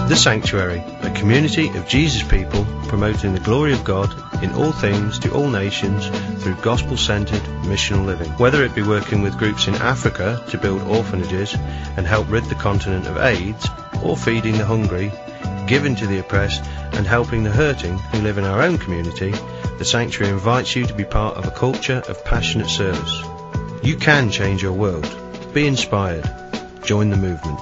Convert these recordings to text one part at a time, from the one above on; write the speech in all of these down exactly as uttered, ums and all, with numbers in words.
The Sanctuary, a community of Jesus people promoting the glory of God in all things to all nations through gospel-centered missional living. Whether it be working with groups in Africa to build orphanages and help rid the continent of AIDS, or feeding the hungry, giving to the oppressed and helping the hurting who live in our own community, the Sanctuary invites you to be part of a culture of passionate service. You can change your world. Be inspired. Join the movement.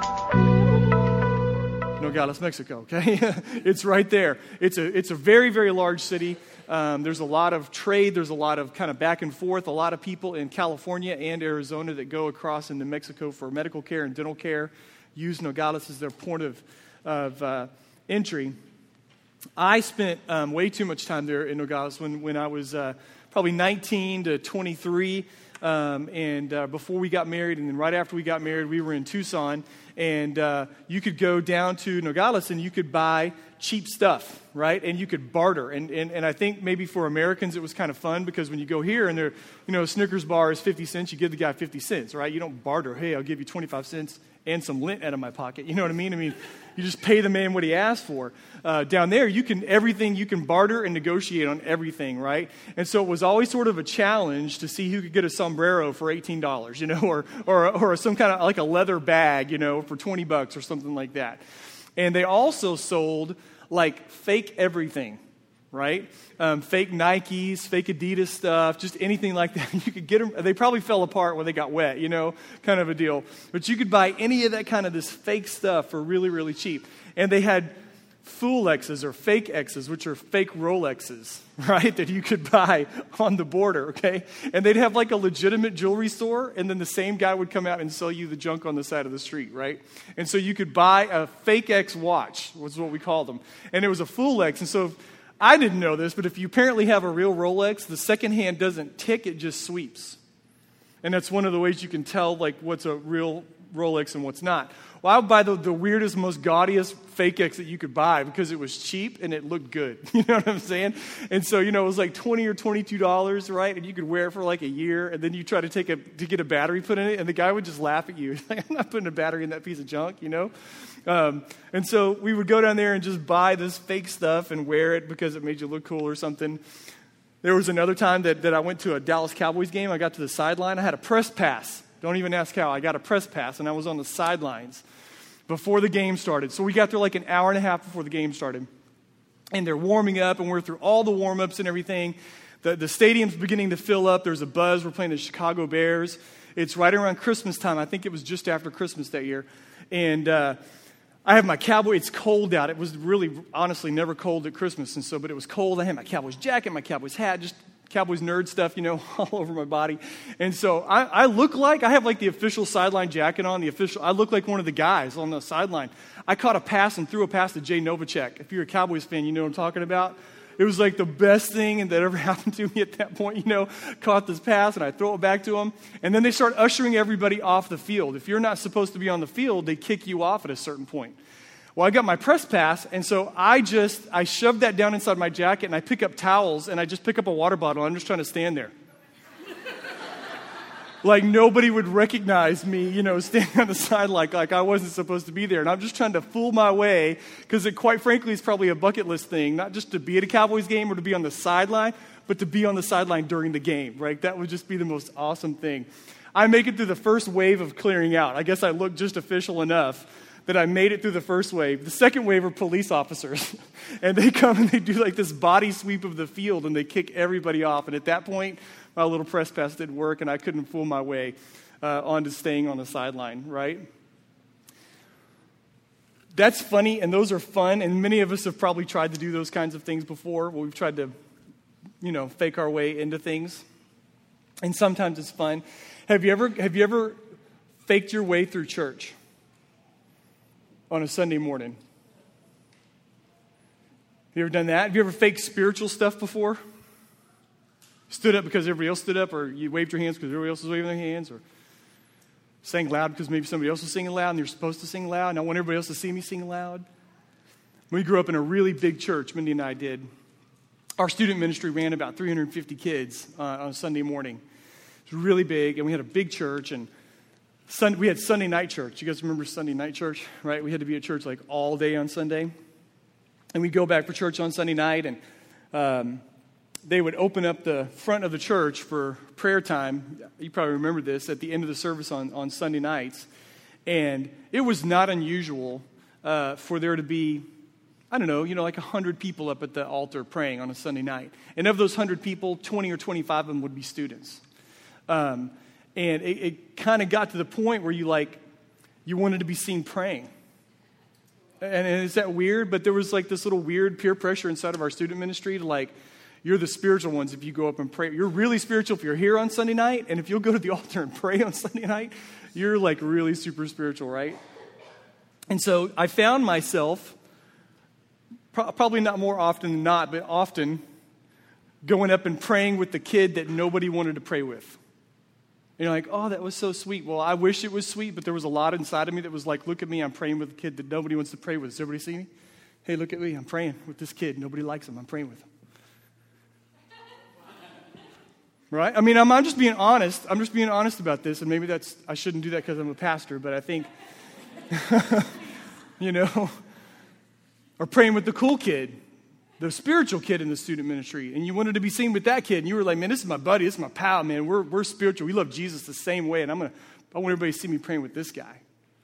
Nogales, Mexico, okay? It's right there. It's a it's a very, very large city. Um, there's a lot of trade. There's a lot of kind of back and forth. A lot of people in California and Arizona that go across into Mexico for medical care and dental care use Nogales as their point of, of uh, entry. I spent um, way too much time there in Nogales when, when I was uh, probably nineteen to twenty-three. Um, and uh, before we got married, and then right after we got married, we were in Tucson, and uh, you could go down to Nogales and you could buy cheap stuff, right? And you could barter. And, and and I think maybe for Americans it was kind of fun because when you go here and they're, you know, a Snickers bar is fifty cents, you give the guy fifty cents, right? You don't barter. Hey, I'll give you twenty-five cents and some lint out of my pocket. You know what I mean? I mean, you just pay the man what he asked for. Uh, down there, you can everything you can barter and negotiate on everything, right? And so it was always sort of a challenge to see who could get a sombrero for eighteen dollars, you know, or or or some kind of like a leather bag, you know, for twenty bucks or something like that. And they also sold like fake everything, right? Um, fake Nikes, fake Adidas stuff, just anything like that. You could get them. They probably fell apart when they got wet, you know, kind of a deal. But you could buy any of that kind of this fake stuff for really, really cheap. And they had fool X's or fake X's, which are fake Rolexes, right, that you could buy on the border, okay? And they'd have like a legitimate jewelry store, and then the same guy would come out and sell you the junk on the side of the street, right? And so you could buy a fake X watch, was what we called them. And it was a fool X. And so I didn't know this, but if you apparently have a real Rolex, the second hand doesn't tick, it just sweeps. And that's one of the ways you can tell like what's a real Rolex and what's not. Well, I would buy the, the weirdest, most gaudiest fake X that you could buy because it was cheap and it looked good. You know what I'm saying? And so, you know, it was like twenty or twenty-two dollars, right? And you could wear it for like a year, and then you try to take a to get a battery put in it, and the guy would just laugh at you. He's like, I'm not putting a battery in that piece of junk, you know? Um, and so we would go down there and just buy this fake stuff and wear it because it made you look cool or something. There was another time that, that I went to a Dallas Cowboys game. I got to the sideline. I had a press pass. Don't even ask how. I got a press pass, and I was on the sidelines before the game started. So we got there like an hour and a half before the game started. And they're warming up, and we're through all the warm-ups and everything. The, the stadium's beginning to fill up. There's a buzz. We're playing the Chicago Bears. It's right around Christmas time. I think it was just after Christmas that year. And uh, I have my cowboy. It's cold out. It was really, honestly, never cold at Christmas. And so, but it was cold. I had my Cowboys jacket, my Cowboys hat, just Cowboys nerd stuff, you know, all over my body. And so I, I look like, I have like the official sideline jacket on, the official, I look like one of the guys on the sideline. I caught a pass and threw a pass to Jay Novacek. If you're a Cowboys fan, you know what I'm talking about. It was like the best thing that ever happened to me at that point, you know, caught this pass and I throw it back to him. And then they start ushering everybody off the field. If you're not supposed to be on the field, they kick you off at a certain point. Well, I got my press pass, and so I just, I shoved that down inside my jacket, and I pick up towels, and I just pick up a water bottle. I'm just trying to stand there. Like nobody would recognize me, you know, standing on the side like, like I wasn't supposed to be there. And I'm just trying to fool my way, because it quite frankly is probably a bucket list thing, not just to be at a Cowboys game or to be on the sideline, but to be on the sideline during the game, right? That would just be the most awesome thing. I make it through the first wave of clearing out. I guess I look just official enough that I made it through the first wave. The second wave are police officers. And they come and they do like this body sweep of the field and they kick everybody off. And at that point, my little press pass didn't work and I couldn't fool my way uh, onto staying on the sideline, right? That's funny and those are fun. And many of us have probably tried to do those kinds of things before. Where we've tried to, you know, fake our way into things. And sometimes it's fun. Have you ever, have you ever faked your way through church on a Sunday morning? Have you ever done that? Have you ever faked spiritual stuff before? Stood up because everybody else stood up, or you waved your hands because everybody else was waving their hands, or sang loud because maybe somebody else was singing loud and you're supposed to sing loud, and I want everybody else to see me sing loud. We grew up in a really big church, Mindy and I did. Our student ministry ran about three hundred fifty kids uh, on a Sunday morning. It was really big, and we had a big church, and Sun, we had Sunday night church. You guys remember Sunday night church, right? We had to be at church like all day on Sunday. And we'd go back for church on Sunday night, and um, they would open up the front of the church for prayer time. You probably remember this at the end of the service on, on Sunday nights. And it was not unusual uh, for there to be, I don't know, you know, like one hundred people up at the altar praying on a Sunday night. And of those one hundred people, twenty or twenty-five of them would be students. Um And it, it kind of got to the point where you like, you wanted to be seen praying. And, and is that weird? But there was like this little weird peer pressure inside of our student ministry to like, you're the spiritual ones if you go up and pray. You're really spiritual if you're here on Sunday night. And if you'll go to the altar and pray on Sunday night, you're like really super spiritual, right? And so I found myself, pro- probably not more often than not, but often going up and praying with the kid that nobody wanted to pray with. And you're like, oh, that was so sweet. Well, I wish it was sweet, but there was a lot inside of me that was like, look at me, I'm praying with a kid that nobody wants to pray with. Does everybody see me? Hey, look at me, I'm praying with this kid. Nobody likes him, I'm praying with him. Right? I mean, I'm, I'm just being honest. I'm just being honest about this, and maybe that's, I shouldn't do that because I'm a pastor, but I think, you know, or praying with the cool kid, the spiritual kid in the student ministry, and you wanted to be seen with that kid, and you were like, man, this is my buddy, this is my pal, man, we're we're spiritual, we love Jesus the same way, and I'm gonna, I want everybody to see me praying with this guy.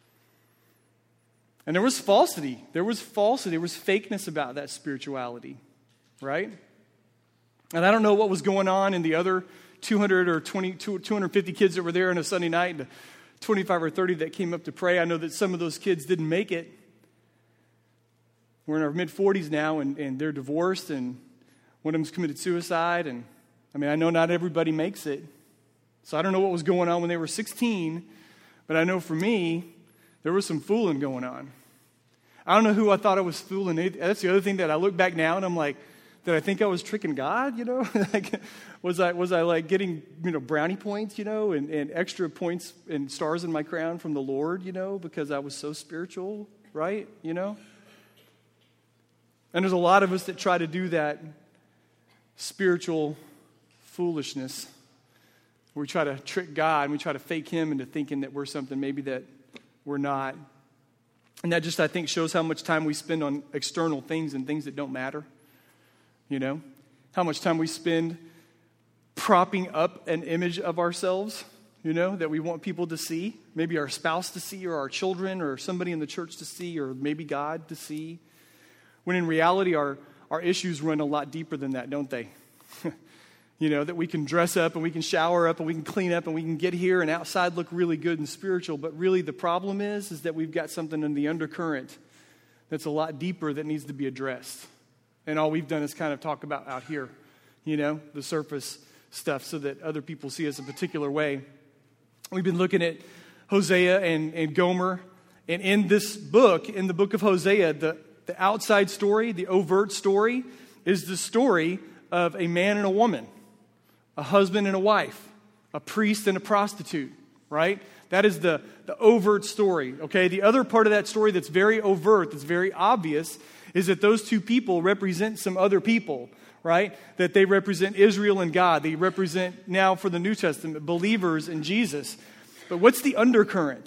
And there was falsity, there was falsity, there was fakeness about that spirituality, right? And I don't know what was going on in the other two hundred or twenty, two hundred fifty kids that were there on a Sunday night, and the twenty-five or thirty that came up to pray. I know that some of those kids didn't make it. We're in our mid-forties now, and, and they're divorced, and one of them's committed suicide. And I mean, I know not everybody makes it. So I don't know what was going on when they were sixteen, but I know for me, there was some fooling going on. I don't know who I thought I was fooling. That's the other thing that I look back now, and I'm like, did I think I was tricking God, you know? like, was I was I like getting, you know, brownie points, you know, and, and extra points and stars in my crown from the Lord, you know, because I was so spiritual, right? You know? And there's a lot of us that try to do that spiritual foolishness. We try to trick God, and we try to fake him into thinking that we're something maybe that we're not. And that just, I think, shows how much time we spend on external things and things that don't matter. You know? How much time we spend propping up an image of ourselves, you know, that we want people to see. Maybe our spouse to see, or our children, or somebody in the church to see, or maybe God to see. When in reality, our, our issues run a lot deeper than that, don't they? You know, that we can dress up and we can shower up and we can clean up and we can get here and outside look really good and spiritual. But really the problem is, is that we've got something in the undercurrent that's a lot deeper that needs to be addressed. And all we've done is kind of talk about out here, you know, the surface stuff so that other people see us a particular way. We've been looking at Hosea and, and Gomer. And in this book, in the book of Hosea, the The outside story, the overt story, is the story of a man and a woman, a husband and a wife, a priest and a prostitute, right? That is the, the overt story, okay? The other part of that story that's very overt, that's very obvious, is that those two people represent some other people, right? That they represent Israel and God. They represent, now for the New Testament, believers in Jesus. But what's the undercurrent?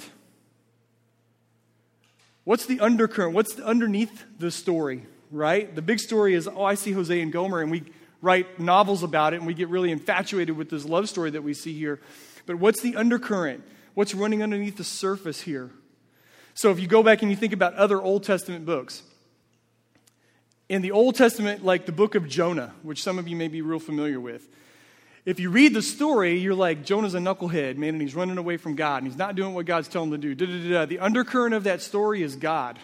What's the undercurrent? What's underneath the story, right? The big story is, oh, I see Hosea and Gomer, and we write novels about it, and we get really infatuated with this love story that we see here. But what's the undercurrent? What's running underneath the surface here? So if you go back and you think about other Old Testament books, in the Old Testament, like the book of Jonah, which some of you may be real familiar with, if you read the story, you're like, Jonah's a knucklehead, man, and he's running away from God, and he's not doing what God's telling him to do. Da-da-da-da. The undercurrent of that story is God.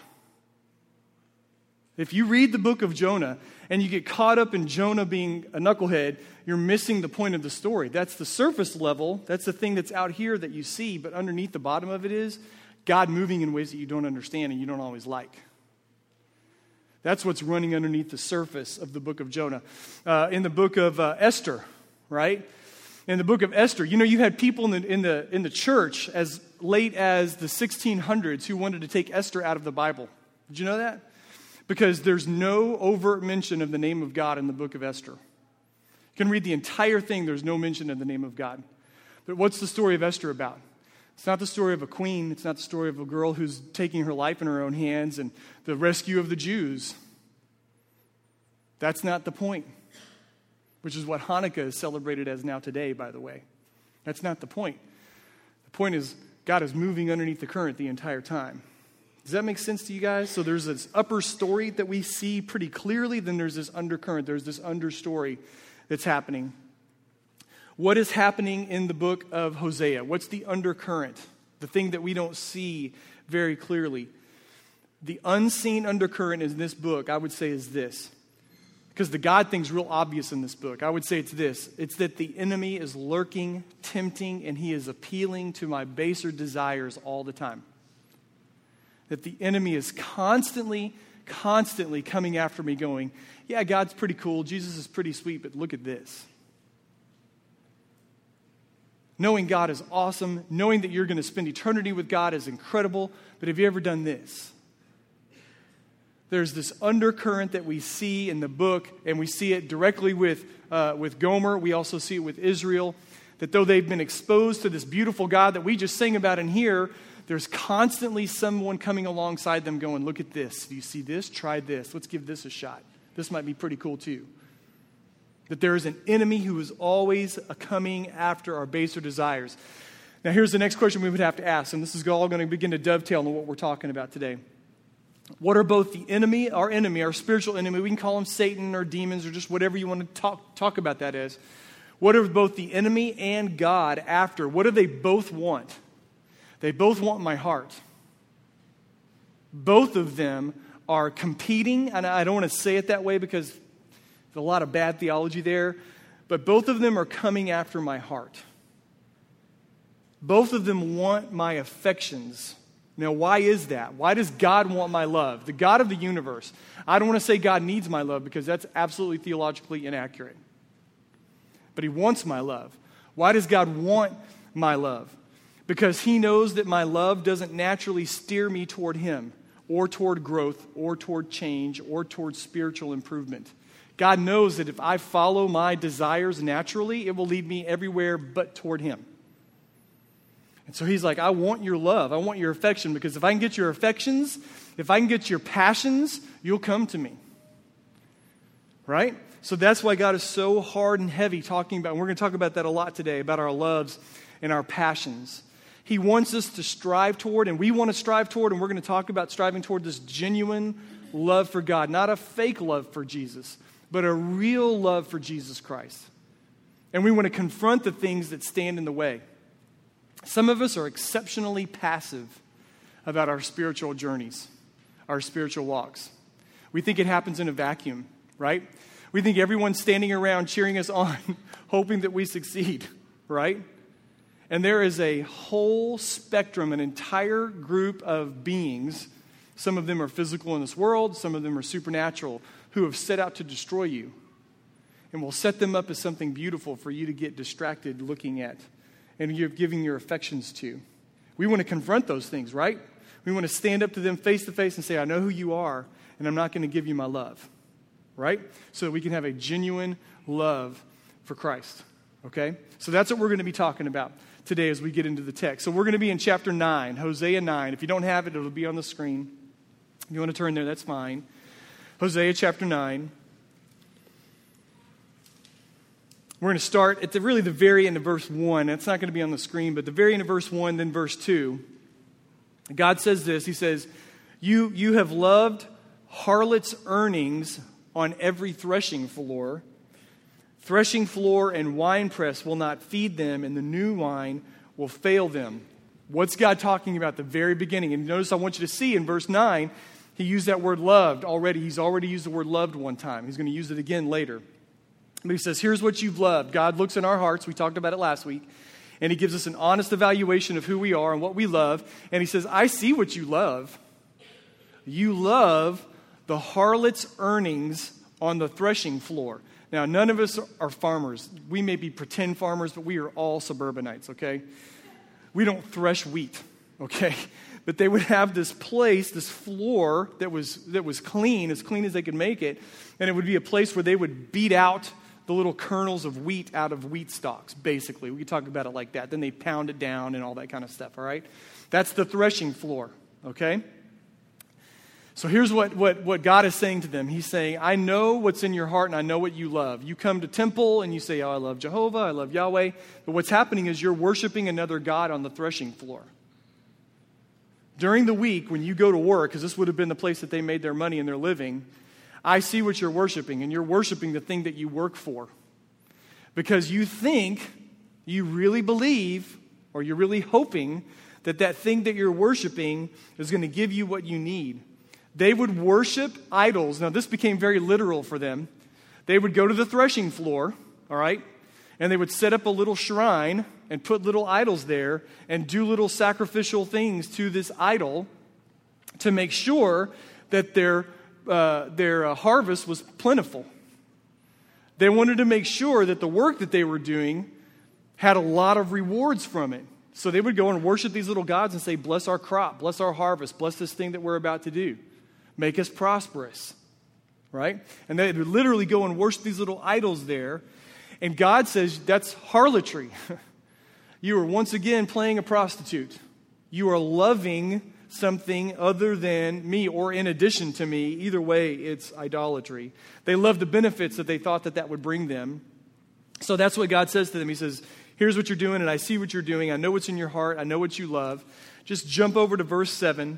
If you read the book of Jonah, and you get caught up in Jonah being a knucklehead, you're missing the point of the story. That's the surface level. That's the thing that's out here that you see, but underneath the bottom of it is God moving in ways that you don't understand and you don't always like. That's what's running underneath the surface of the book of Jonah. Uh, in the book of uh, Esther, right? In the book of Esther, you know, you had people in the, in the in the church as late as the sixteen hundreds who wanted to take Esther out of the Bible. Did you know that? Because there's no overt mention of the name of God in the book of Esther. You can read the entire thing, there's no mention of the name of God. But what's the story of Esther about? It's not the story of a queen. It's not the story of a girl who's taking her life in her own hands and the rescue of the Jews. That's not the point, which is what Hanukkah is celebrated as now today, by the way. That's not the point. The point is God is moving underneath the current the entire time. Does that make sense to you guys? So there's this upper story that we see pretty clearly, then there's this undercurrent, there's this understory that's happening. What is happening in the book of Hosea? What's the undercurrent? The thing that we don't see very clearly. The unseen undercurrent in this book, I would say, is this. Because the God thing's real obvious in this book. I would say it's this. It's that the enemy is lurking, tempting, and he is appealing to my baser desires all the time. That the enemy is constantly, constantly coming after me going, yeah, God's pretty cool, Jesus is pretty sweet, but look at this. Knowing God is awesome, knowing that you're going to spend eternity with God is incredible, but have you ever done this? There's this undercurrent that we see in the book, and we see it directly with, uh, with Gomer. We also see it with Israel, that though they've been exposed to this beautiful God that we just sing about in here, there's constantly someone coming alongside them going, look at this. Do you see this? Try this. Let's give this a shot. This might be pretty cool too. That there is an enemy who is always coming after our baser desires. Now here's the next question we would have to ask, and this is all going to begin to dovetail on what we're talking about today. What are both the enemy, our enemy, our spiritual enemy, we can call them Satan or demons or just whatever you want to talk, talk about that as. What are both the enemy and God after? What do they both want? They both want my heart. Both of them are competing, and I don't want to say it that way because there's a lot of bad theology there, but both of them are coming after my heart. Both of them want my affections. Now, why is that? Why does God want my love? The God of the universe. I don't want to say God needs my love because that's absolutely theologically inaccurate. But he wants my love. Why does God want my love? Because he knows that my love doesn't naturally steer me toward him or toward growth or toward change or toward spiritual improvement. God knows that if I follow my desires naturally, it will lead me everywhere but toward him. And so he's like, I want your love. I want your affection, because if I can get your affections, if I can get your passions, you'll come to me. Right? So that's why God is so hard and heavy talking about, and we're going to talk about that a lot today, about our loves and our passions. He wants us to strive toward, and we want to strive toward, and we're going to talk about striving toward this genuine love for God, not a fake love for Jesus, but a real love for Jesus Christ. And we want to confront the things that stand in the way. Some of us are exceptionally passive about our spiritual journeys, our spiritual walks. We think it happens in a vacuum, right? We think everyone's standing around cheering us on, hoping that we succeed, right? And there is a whole spectrum, an entire group of beings. Some of them are physical in this world, some of them are supernatural, who have set out to destroy you. And we'll set them up as something beautiful for you to get distracted looking at and you're giving your affections to. We want to confront those things, right? We want to stand up to them face to face and say, I know who you are, and I'm not going to give you my love, right? So that we can have a genuine love for Christ, okay? So that's what we're going to be talking about today as we get into the text. So we're going to be in chapter nine, Hosea nine. If you don't have it, it'll be on the screen. If you want to turn there, that's fine. Hosea chapter nine. We're going to start at the really the very end of verse one. It's not going to be on the screen, but the very end of verse one, then verse two. God says this. He says, you, you have loved harlots' earnings on every threshing floor. Threshing floor and winepress will not feed them, and the new wine will fail them. What's God talking about at the very beginning? And notice I want you to see in verse nine, he used that word loved already. He's already used the word loved one time. He's going to use it again later. But he says, here's what you've loved. God looks in our hearts. We talked about it last week. And he gives us an honest evaluation of who we are and what we love. And he says, I see what you love. You love the harlot's earnings on the threshing floor. Now, none of us are farmers. We may be pretend farmers, but we are all suburbanites, okay? We don't thresh wheat, okay? But they would have this place, this floor that was that was clean, as clean as they could make it. And it would be a place where they would beat out the little kernels of wheat out of wheat stalks, basically. We could talk about it like that. Then they pound it down and all that kind of stuff, all right? That's the threshing floor, okay? So here's what, what, what God is saying to them. He's saying, I know what's in your heart and I know what you love. You come to temple and you say, oh, I love Jehovah, I love Yahweh. But what's happening is you're worshiping another God on the threshing floor. During the week, when you go to work, because this would have been the place that they made their money and their living, I see what you're worshiping, and you're worshiping the thing that you work for. Because you think, you really believe, or you're really hoping that that thing that you're worshiping is going to give you what you need. They would worship idols. Now, this became very literal for them. They would go to the threshing floor, all right, and they would set up a little shrine and put little idols there and do little sacrificial things to this idol to make sure that their, uh, their uh, harvest was plentiful. They wanted to make sure that the work that they were doing had a lot of rewards from it. So they would go and worship these little gods and say, bless our crop, bless our harvest, bless this thing that we're about to do. Make us prosperous, right? And they would literally go and worship these little idols there. And God says, that's harlotry. You are once again playing a prostitute. You are loving something other than me or in addition to me. Either way, it's idolatry. They loved the benefits that they thought that that would bring them. So that's what God says to them. He says, here's what you're doing, and I see what you're doing. I know what's in your heart. I know what you love. Just jump over to verse seven.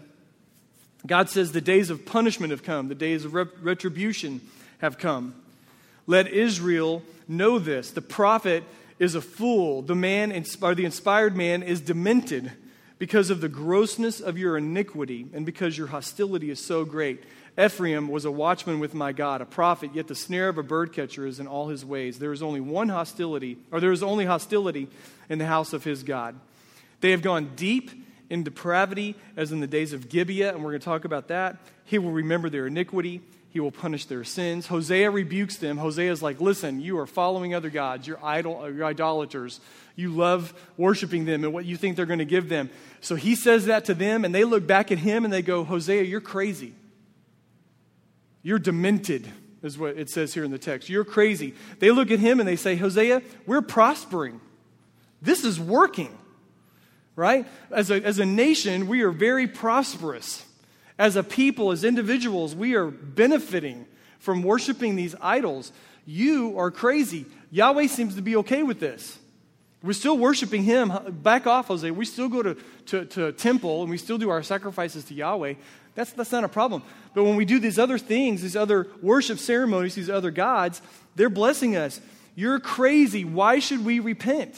God says, the days of punishment have come. The days of rep- retribution have come. Let Israel know this. The prophet is a fool. The man, or the inspired man, is demented because of the grossness of your iniquity and because your hostility is so great. Ephraim was a watchman with my God, a prophet, yet the snare of a birdcatcher is in all his ways. There is only one hostility, or there is only hostility in the house of his God. They have gone deep in depravity as in the days of Gibeah, and we're going to talk about that. He will remember their iniquity. He will punish their sins. Hosea rebukes them. Hosea is like, listen, you are following other gods. You're, idol, you're idolaters. You love worshiping them and what you think they're going to give them. So he says that to them, and they look back at him and they go, Hosea, you're crazy. You're demented, is what it says here in the text. You're crazy. They look at him and they say, Hosea, we're prospering. This is working, right? As a, as a nation, we are very prosperous. As a people, as individuals, we are benefiting from worshiping these idols. You are crazy. Yahweh seems to be okay with this. We're still worshiping him. Back off, Hosea. We still go to, to, to a temple and we still do our sacrifices to Yahweh. That's, that's not a problem. But when we do these other things, these other worship ceremonies, these other gods, they're blessing us. You're crazy. Why should we repent?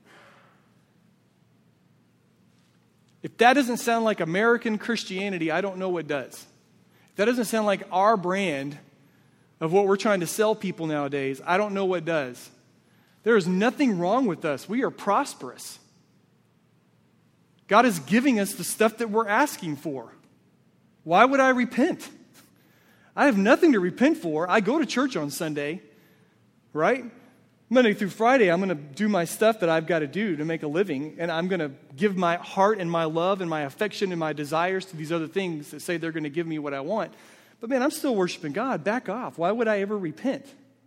If that doesn't sound like American Christianity, I don't know what does. If that doesn't sound like our brand of what we're trying to sell people nowadays, I don't know what does. There is nothing wrong with us. We are prosperous. God is giving us the stuff that we're asking for. Why would I repent? I have nothing to repent for. I go to church on Sunday, right? Monday through Friday, I'm going to do my stuff that I've got to do to make a living, and I'm going to give my heart and my love and my affection and my desires to these other things that say they're going to give me what I want. But man, I'm still worshiping God. Back off. Why would I ever repent?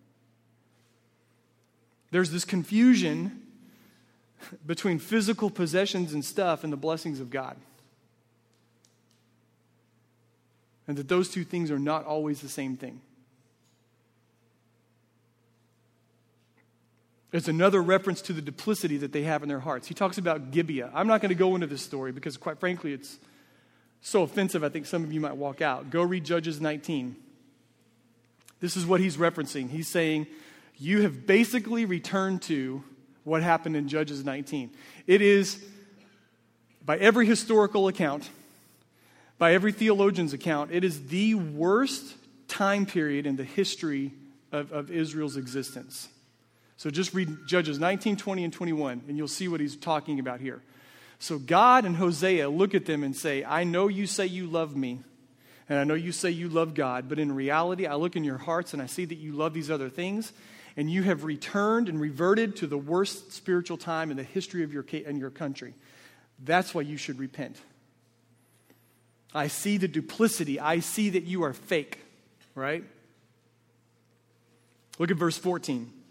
There's this confusion between physical possessions and stuff and the blessings of God. And that those two things are not always the same thing. It's another reference to the duplicity that they have in their hearts. He talks about Gibeah. I'm not going to go into this story because, quite frankly, it's so offensive, I think some of you might walk out. Go read Judges nineteen. This is what he's referencing. He's saying, you have basically returned to what happened in Judges nineteen. It is, by every historical account, by every theologian's account, it is the worst time period in the history of, of Israel's existence. So just read Judges nineteen, twenty, and twenty-one, and you'll see what he's talking about here. So God and Hosea look at them and say, I know you say you love me, and I know you say you love God, but in reality, I look in your hearts and I see that you love these other things, and you have returned and reverted to the worst spiritual time in the history of your, in your country. That's why you should repent. I see the duplicity. I see that you are fake, right? Look at verse fourteen.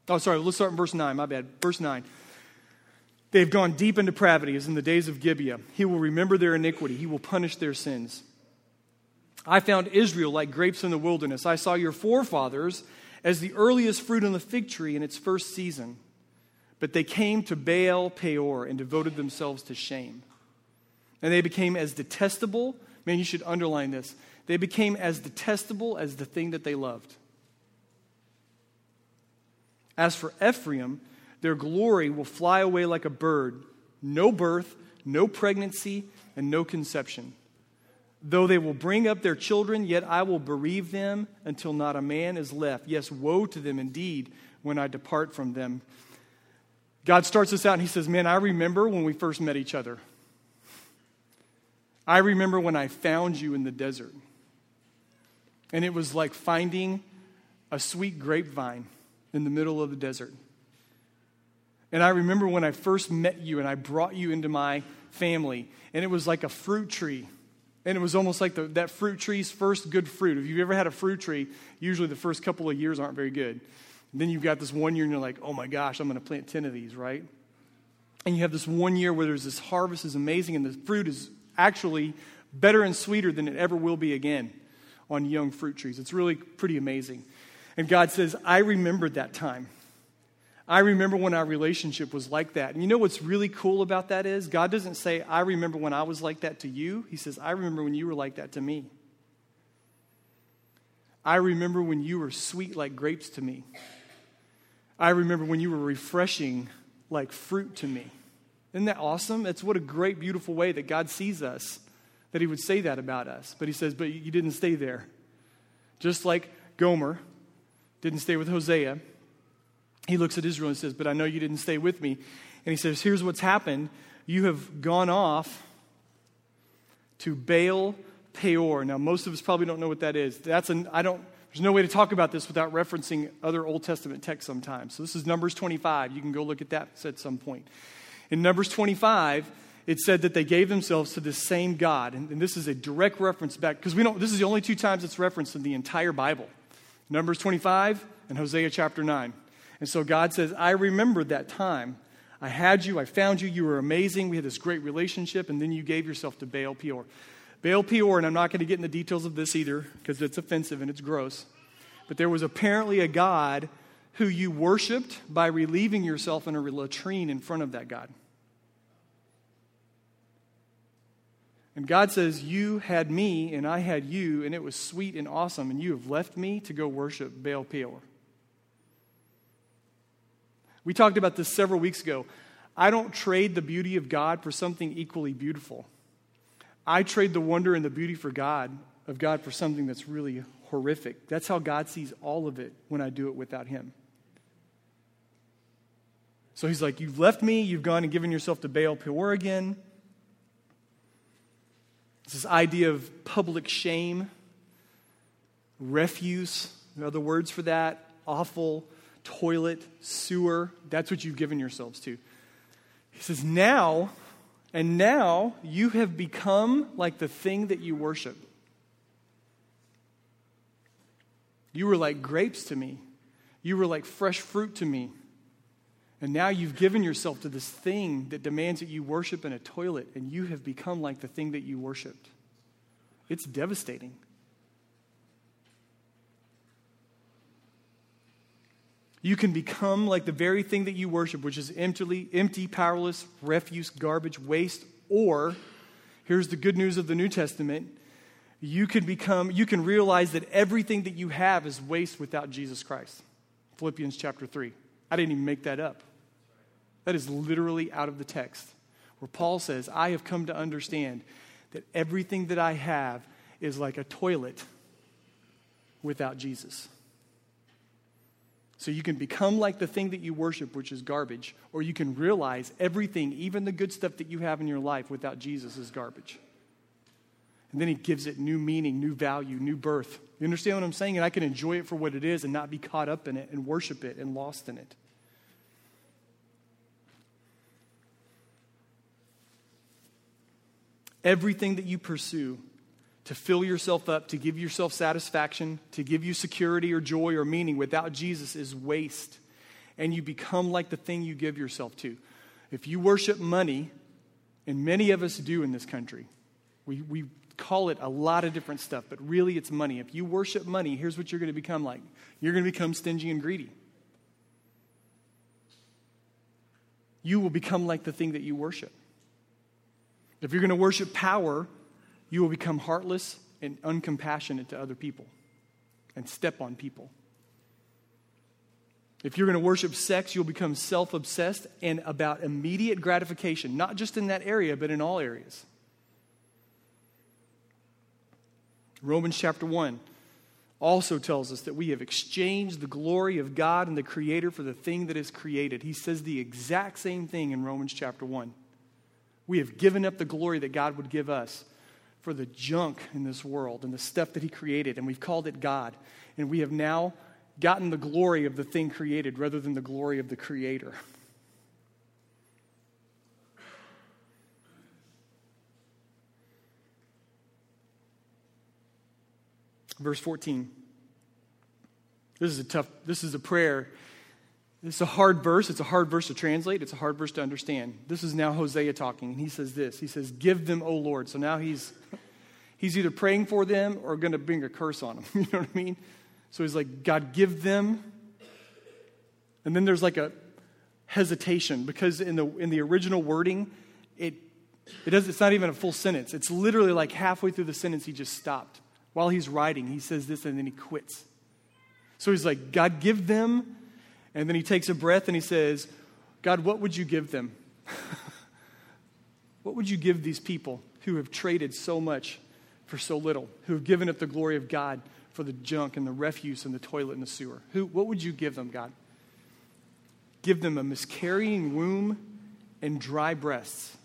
Oh, sorry, let's start in verse nine, my bad. Verse nine. They've gone deep in depravity, as in the days of Gibeah. He will remember their iniquity. He will punish their sins. I found Israel like grapes in the wilderness. I saw your forefathers as the earliest fruit on the fig tree in its first season. But they came to Baal Peor and devoted themselves to shame. And they became as detestable. Man, you should underline this. They became as detestable as the thing that they loved. As for Ephraim, their glory will fly away like a bird. No birth, no pregnancy, and no conception. Though they will bring up their children, yet I will bereave them until not a man is left. Yes, woe to them indeed when I depart from them. God starts us out and he says, man, I remember when we first met each other. I remember when I found you in the desert. And it was like finding a sweet grapevine in the middle of the desert. And I remember when I first met you and I brought you into my family. And it was like a fruit tree. And it was almost like the, that fruit tree's first good fruit. If you've ever had a fruit tree, usually the first couple of years aren't very good. And then you've got this one year and you're like, oh my gosh, I'm going to plant ten of these, right? And you have this one year where there's this harvest is amazing and the fruit is actually better and sweeter than it ever will be again on young fruit trees. It's really pretty amazing. And God says, I remembered that time. I remember when our relationship was like that. And you know what's really cool about that is God doesn't say, I remember when I was like that to you. He says, I remember when you were like that to me. I remember when you were sweet like grapes to me. I remember when you were refreshing like fruit to me. Isn't that awesome? That's what a great, beautiful way that God sees us, that he would say that about us. But he says, but you didn't stay there. Just like Gomer didn't stay with Hosea. He looks at Israel and says, but I know you didn't stay with me. And he says, here's what's happened. You have gone off to Baal Peor. Now, most of us probably don't know what that is. That's an, I don't, there's no way to talk about this without referencing other Old Testament texts sometimes. So this is Numbers twenty-five. You can go look at that at some point. In Numbers twenty-five, it said that they gave themselves to this same God. And, and this is a direct reference back, because we don't, this is the only two times it's referenced in the entire Bible. Numbers twenty-five and Hosea chapter nine. And so God says, I remembered that time. I had you, I found you, you were amazing, we had this great relationship, and then you gave yourself to Baal Peor. Baal Peor, and I'm not going to get into details of this either, because it's offensive and it's gross, but there was apparently a God who you worshiped by relieving yourself in a latrine in front of that God. And God says, you had me, and I had you, and it was sweet and awesome, and you have left me to go worship Baal Peor. We talked about this several weeks ago. I don't trade the beauty of God for something equally beautiful. I trade the wonder and the beauty for God, of God for something that's really horrific. That's how God sees all of it when I do it without him. So he's like, you've left me, you've gone and given yourself to Baal Peor again. It's this idea of public shame, refuse, other words for that, awful, toilet, sewer. That's what you've given yourselves to. He says, now, and now you have become like the thing that you worship. You were like grapes to me. You were like fresh fruit to me. And now you've given yourself to this thing that demands that you worship in a toilet, and you have become like the thing that you worshiped. It's devastating. You can become like the very thing that you worship, which is empty, empty, powerless, refuse, garbage, waste. Or, here's the good news of the New Testament, you can become, you can realize that everything that you have is waste without Jesus Christ. Philippians chapter three. I didn't even make that up. That is literally out of the text, where Paul says, I have come to understand that everything that I have is like a toilet without Jesus. So you can become like the thing that you worship, which is garbage, or you can realize everything, even the good stuff that you have in your life without Jesus, is garbage. And then he gives it new meaning, new value, new birth. You understand what I'm saying? And I can enjoy it for what it is and not be caught up in it and worship it and lost in it. Everything that you pursue to fill yourself up, to give yourself satisfaction, to give you security or joy or meaning without Jesus is waste. and you become like the thing you give yourself to. If you worship money, and many of us do in this country, we, we call it a lot of different stuff, but really it's money. If you worship money, here's what you're going to become like. You're going to become stingy and greedy. You will become like the thing that you worship. If you're going to worship power, you will become heartless and uncompassionate to other people and step on people. If you're going to worship sex, you'll become self-obsessed and about immediate gratification, not just in that area, but in all areas. Romans chapter one also tells us that we have exchanged the glory of God and the Creator for the thing that is created. He says the exact same thing in Romans chapter one. We have given up the glory that God would give us for the junk in this world and the stuff that He created, and we've called it God. And we have now gotten the glory of the thing created rather than the glory of the Creator. Verse fourteen. This is a tough, this is a prayer. It's a hard verse. It's a hard verse to translate. It's a hard verse to understand. This is now Hosea talking, and he says this. He says, give them, O Lord. So now he's he's either praying for them or going to bring a curse on them. You know what I mean? So he's like, God, give them. And then there's like a hesitation because in the in the original wording, it it does it's not even a full sentence. It's literally like halfway through the sentence he just stopped. While he's writing, he says this and then he quits. So he's like, God, give them. And then he takes a breath and he says, God, what would you give them? What would you give these people who have traded so much for so little, who have given up the glory of God for the junk and the refuse and the toilet and the sewer? Who? What would you give them, God? Give them a miscarrying womb and dry breasts.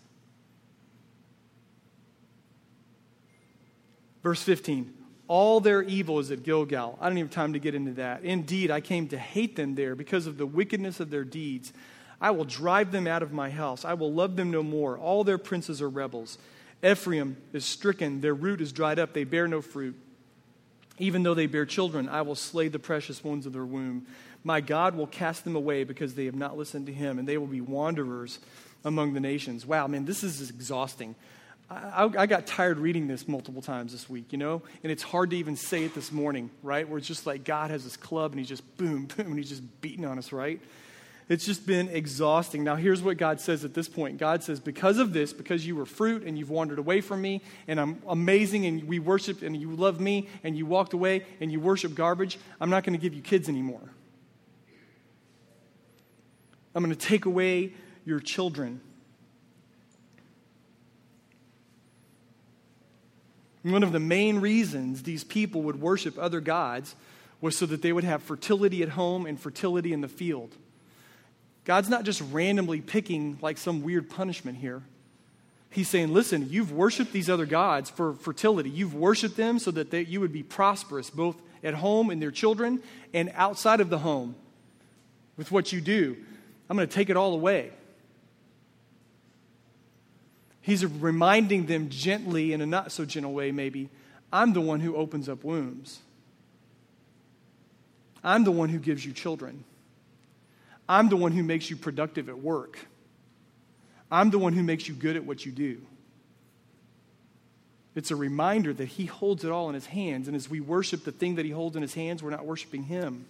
Verse fifteen. All their evil is at Gilgal. I don't even have time to get into that. Indeed, I came to hate them there because of the wickedness of their deeds. I will drive them out of my house. I will love them no more. All their princes are rebels. Ephraim is stricken. Their root is dried up. They bear no fruit. Even though they bear children, I will slay the precious ones of their womb. My God will cast them away because they have not listened to Him, and they will be wanderers among the nations. Wow, man, this is exhausting. I, I got tired reading this multiple times this week, you know? And it's hard to even say it this morning, right? Where it's just like God has this club and He's just boom, boom, and He's just beating on us, right? It's just been exhausting. Now, here's what God says at this point. God says, because of this, because you were fruit and you've wandered away from me, and I'm amazing, and we worshiped, and you love me, and you walked away, and you worship garbage, I'm not going to give you kids anymore. I'm going to take away your children. One of the main reasons these people would worship other gods was so that they would have fertility at home and fertility in the field. God's not just randomly picking like some weird punishment here. He's saying, listen, you've worshiped these other gods for fertility. You've worshiped them so that they, you would be prosperous both at home and their children and outside of the home with what you do. I'm going to take it all away. He's reminding them gently, in a not so gentle way maybe, I'm the one who opens up wombs. I'm the one who gives you children. I'm the one who makes you productive at work. I'm the one who makes you good at what you do. It's a reminder that He holds it all in His hands, and as we worship the thing that He holds in His hands, we're not worshiping Him.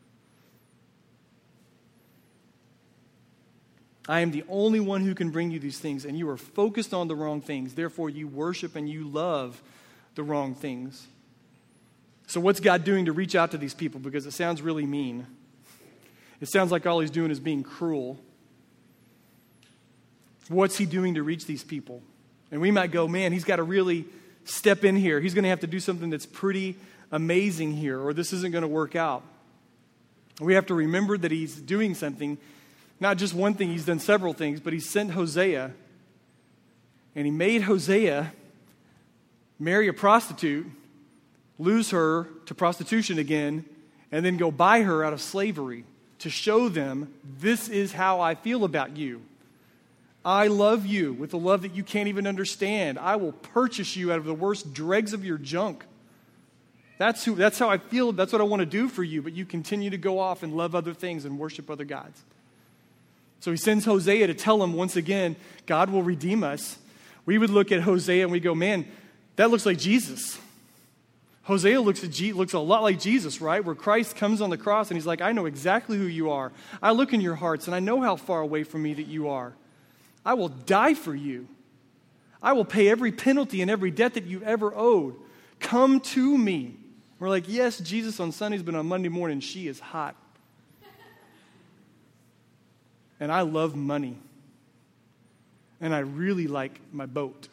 I am the only one who can bring you these things, and you are focused on the wrong things. Therefore, you worship and you love the wrong things. So what's God doing to reach out to these people? Because it sounds really mean. It sounds like all He's doing is being cruel. What's He doing to reach these people? And we might go, man, He's got to really step in here. He's going to have to do something that's pretty amazing here, or this isn't going to work out. We have to remember that He's doing something. Not just one thing, He's done several things, but He sent Hosea, and He made Hosea marry a prostitute, lose her to prostitution again, and then go buy her out of slavery to show them, this is how I feel about you. I love you with a love that you can't even understand. I will purchase you out of the worst dregs of your junk. That's who. That's how I feel. That's what I want to do for you. But you continue to go off and love other things and worship other gods. So he sends Hosea to tell him once again, God will redeem us. We would look at Hosea and we go, man, that looks like Jesus. Hosea looks at G- looks a lot like Jesus, right? Where Christ comes on the cross and he's like, I know exactly who you are. I look in your hearts and I know how far away from me that you are. I will die for you. I will pay every penalty and every debt that you've ever owed. Come to me. We're like, yes, Jesus on Sundays, but on Monday morning, she is hot. And I love money. And I really like my boat.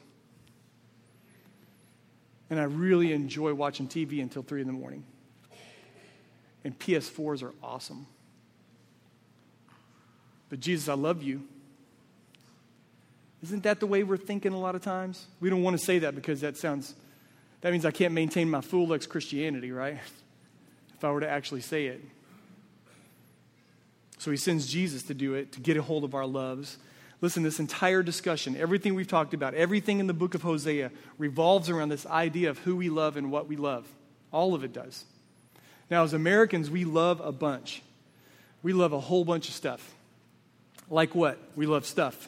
And I really enjoy watching T V until three in the morning. And P S fours are awesome. But Jesus, I love you. Isn't that the way we're thinking a lot of times? We don't want to say that because that sounds, that means I can't maintain my full X Christianity, right? If I were to actually say it. So he sends Jesus to do it, to get a hold of our loves. Listen, this entire discussion, everything we've talked about, everything in the book of Hosea revolves around this idea of who we love and what we love. All of it does. Now, as Americans, we love a bunch. We love a whole bunch of stuff. Like what? We love stuff.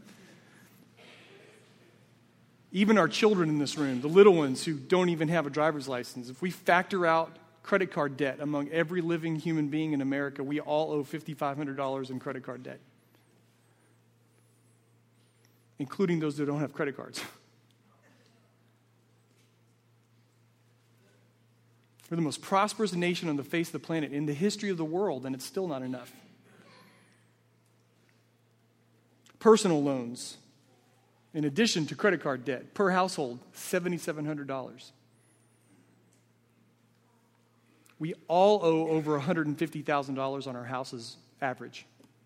Even our children in this room, the little ones who don't even have a driver's license, if we factor out credit card debt among every living human being in America, we all owe five thousand five hundred dollars in credit card debt, including those that don't have credit cards. We're the most prosperous nation on the face of the planet in the history of the world, and it's still not enough. Personal loans, in addition to credit card debt, per household, seven thousand seven hundred dollars. We all owe over one hundred fifty thousand dollars on our houses average.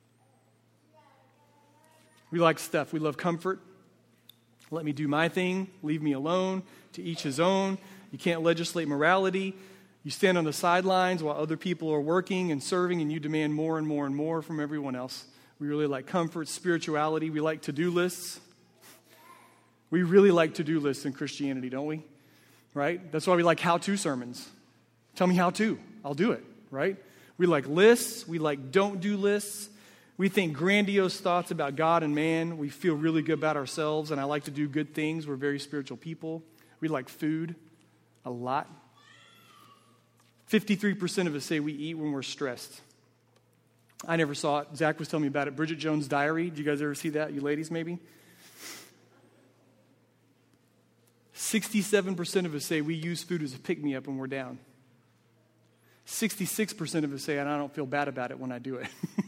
We like stuff. We love comfort. Let me do my thing. Leave me alone. To each his own. You can't legislate morality. You stand on the sidelines while other people are working and serving, and you demand more and more and more from everyone else. We really like comfort, spirituality. We like to-do lists. We really like to-do lists in Christianity, don't we? Right? That's why we like how-to sermons. Tell me how to. I'll do it, right? We like lists. We like don't-do lists. We think grandiose thoughts about God and man. We feel really good about ourselves, and I like to do good things. We're very spiritual people. We like food a lot. fifty-three percent of us say we eat when we're stressed. I never saw it. Zach was telling me about it. Bridget Jones' Diary. Did you guys ever see that? You ladies, maybe? sixty-seven percent of us say we use food as a pick-me-up when we're down. sixty-six percent of us say, and I don't feel bad about it when I do it.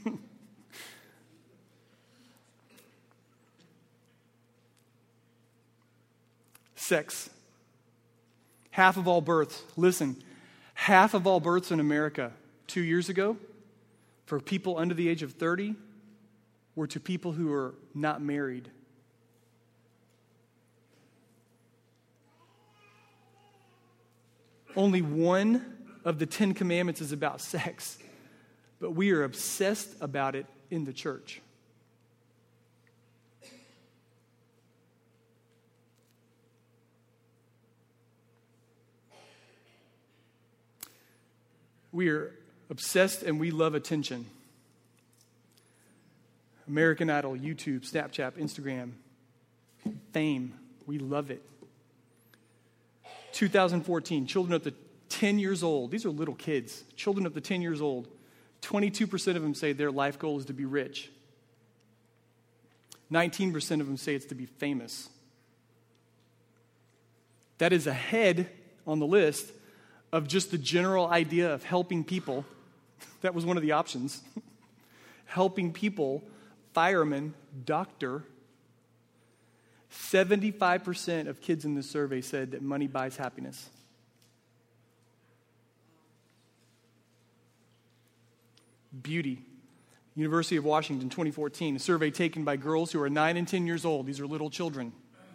Sex. Half of all births, listen, half of all births in America two years ago for people under the age of thirty were to people who are not married. Only one of the Ten Commandments is about sex, but we are obsessed about it in the church. We are obsessed and we love attention. American Idol, YouTube, Snapchat, Instagram, fame. We love it. two thousand fourteen, children up to ten years old. These are little kids. Children up to ten years old. twenty-two percent of them say their life goal is to be rich. nineteen percent of them say it's to be famous. That is ahead on the list of just the general idea of helping people. That was one of the options. Helping people, fireman, doctor. seventy-five percent of kids in this survey said that money buys happiness. Beauty. University of Washington, twenty fourteen, a survey taken by girls who are nine and ten years old. These are little children.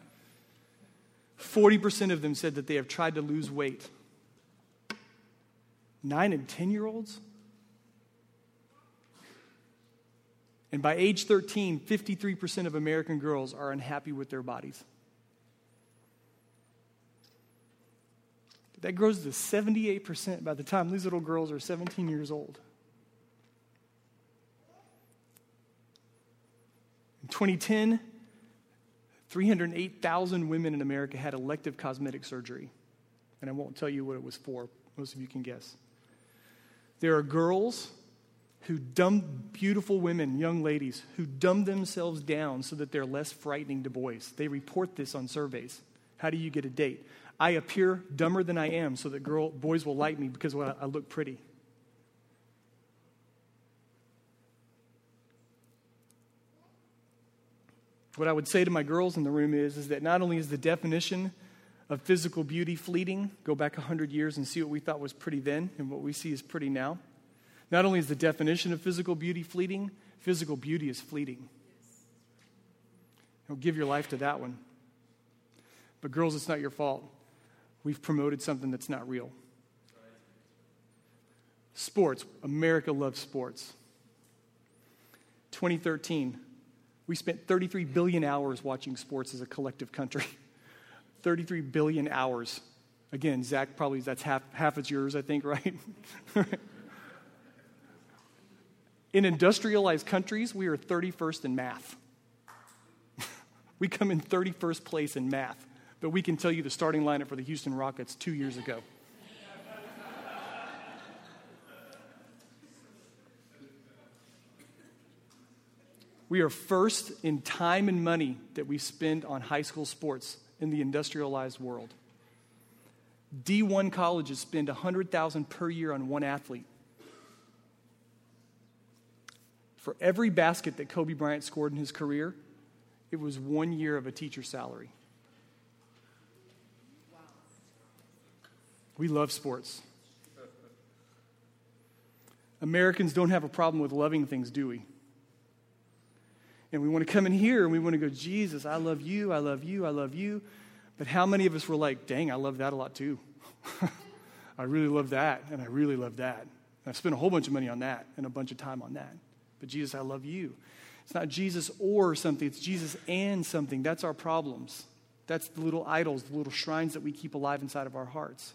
forty percent of them said that they have tried to lose weight. Nine and ten-year-olds? And by age thirteen, fifty-three percent of American girls are unhappy with their bodies. But that grows to seventy-eight percent by the time these little girls are seventeen years old. In twenty ten, three hundred eight thousand women in America had elective cosmetic surgery. And I won't tell you what it was for. Most of you can guess. There are girls who dumb, beautiful women, young ladies, who dumb themselves down so that they're less frightening to boys. They report this on surveys. How do you get a date? I appear dumber than I am so that girl, boys will like me because well, I look pretty. What I would say to my girls in the room is, is that not only is the definition of physical beauty fleeting, go back one hundred years and see what we thought was pretty then and what we see is pretty now. Not only is the definition of physical beauty fleeting, physical beauty is fleeting. You'll give your life to that one. But girls, it's not your fault. We've promoted something that's not real. Sports. America loves sports. twenty thirteen, we spent thirty-three billion hours watching sports as a collective country. thirty-three billion hours. Again, Zach, probably that's half, half it's yours, I think, right? In industrialized countries, we are thirty-first in math. We come in thirty-first place in math, but we can tell you the starting lineup for the Houston Rockets two years ago. We are first in time and money that we spend on high school sports in the industrialized world. D one colleges spend one hundred thousand dollars per year on one athlete. For every basket that Kobe Bryant scored in his career, it was one year of a teacher's salary. Wow. We love sports. Americans don't have a problem with loving things, do we? And we want to come in here and we want to go, Jesus, I love you, I love you, I love you. But how many of us were like, dang, I love that a lot too. I really love that, and I really love that. And I've spent a whole bunch of money on that and a bunch of time on that. But Jesus, I love you. It's not Jesus or something. It's Jesus and something. That's our problems. That's the little idols, the little shrines that we keep alive inside of our hearts.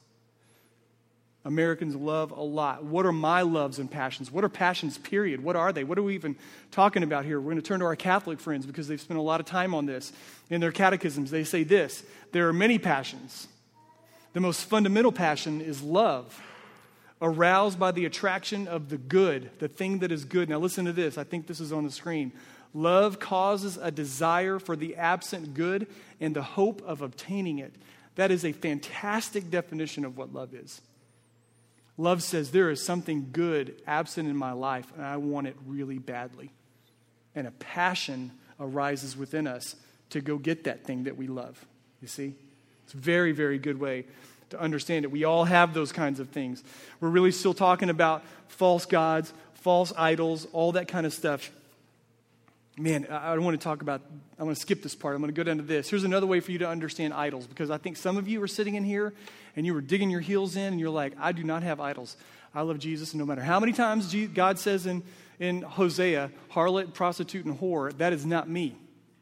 Americans love a lot. What are my loves and passions? What are passions, period? What are they? What are we even talking about here? We're going to turn to our Catholic friends because they've spent a lot of time on this. In their catechisms, they say this: there are many passions. The most fundamental passion is love, aroused by the attraction of the good, the thing that is good. Now listen to this. I think this is on the screen. Love causes a desire for the absent good and the hope of obtaining it. That is a fantastic definition of what love is. Love says there is something good absent in my life, and I want it really badly. And a passion arises within us to go get that thing that we love. You see? It's a very, very good way to understand it. We all have those kinds of things. We're really still talking about false gods, false idols, all that kind of stuff. Man, I don't want to talk about, I want to skip this part. I'm going to go down to this. Here's another way for you to understand idols, because I think some of you are sitting in here and you were digging your heels in and you're like, I do not have idols. I love Jesus, and no matter how many times God says in, in Hosea, harlot, prostitute, and whore, that is not me.